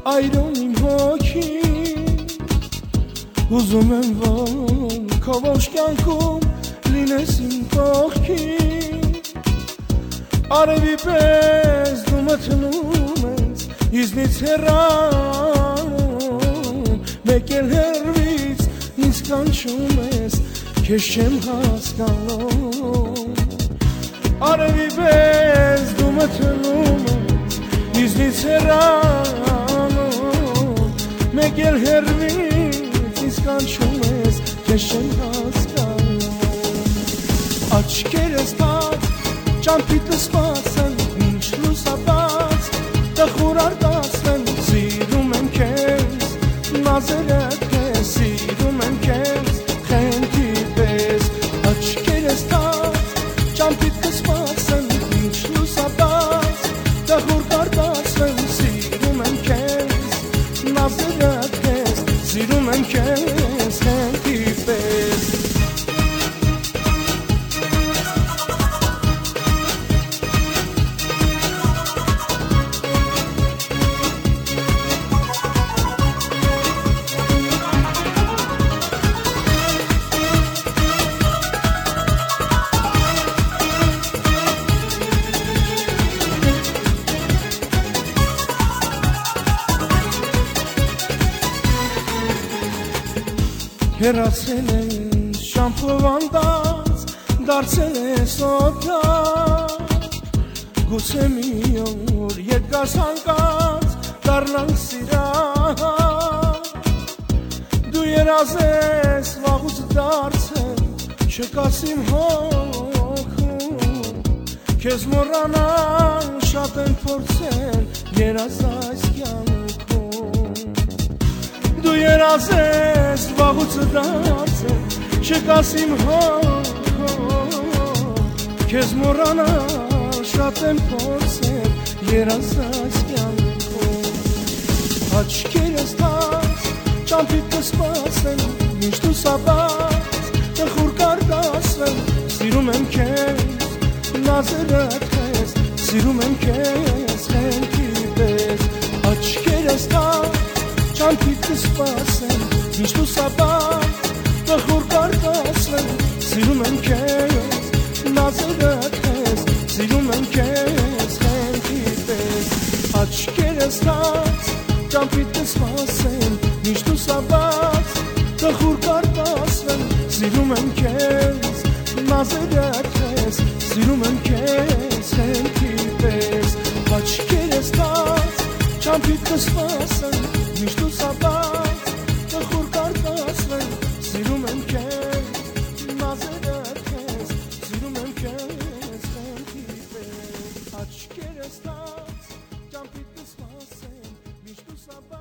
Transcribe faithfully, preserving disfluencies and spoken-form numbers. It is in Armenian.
այրում իմ հոգին, ուզում եմ որ քո ողջ կյանքում լինես իմ կողքին, արևի պես դու մթնում ես ինձնից հեռանում, մեկ էլ հեռվից ինձ կանչում ես, քեզ չեմ հասկանում, արևի պես դու մթնում ես ինձնից հեռանում, մեկ էլ հեռվից ինձ կանչում ես, քեզ չեմ հասկանում, աչքերս տաք ճամփիտը սպասեն, ինչ լուսաբաց տխուր արտասեն, սիրում եմ քեզ, նազերդ քեզ, սիրում եմ քեզ, խենթի պես, աչքերս տաք ճամփիտը սպասեն, ինչ լուսաբաց տխուր արտասեն, սիրում եմ քեզ, նազերդ քեզ, սիրում եմ քեզ, խենթի պես. Հեռացել ես շամփով անդած, դարձել ես օդաց, գուցե մի օր երկաս հանկած, դառնանք սիրած, դու երազ ես վաղուց դարձել, չկաս իմ հոգում, քեզ մոռանալ շատ են փորձել, երազ այս կյանքում, դու երազ ես վաղուց դարձել, չկաս իմ հոգում, քեզ մոռանալ շատ եմ փորձել, երազ այս կյանքում, աչքերս տաց ճամփիտը սպասեն, միշտ լուսաբաց տխուր կարտասեն, սիրում եմ քեզ, նազերդ քեզ, սիրում եմ քեզ, խենթի պես, աչքերս տաց ճամփիտը սպասեն, միշտ լուսաբաց տխուր կարտասեն, սիրում եմ քեզ, նազերդ քեզ, սիրում եմ քեզ, խենթի պես, աչքերս տաց ճամփիտը սպասեն, միշտ լուսաբաց տխուր կարտասեն, սիրում եմ քեզ, նազերդ քեզ, սիրում եմ քեզ, խենթի պես, աչքերս տաց ճամփիտը սպասեն, միշտ լուսաբաց տխուր կարտասեն, սիրում եմ քեզ, նազերդ քեզ, սիրում եմ քեզ, խենթի պես, աչքերս տաց ճամփիտը սպասեն, միշտ լուսաբաց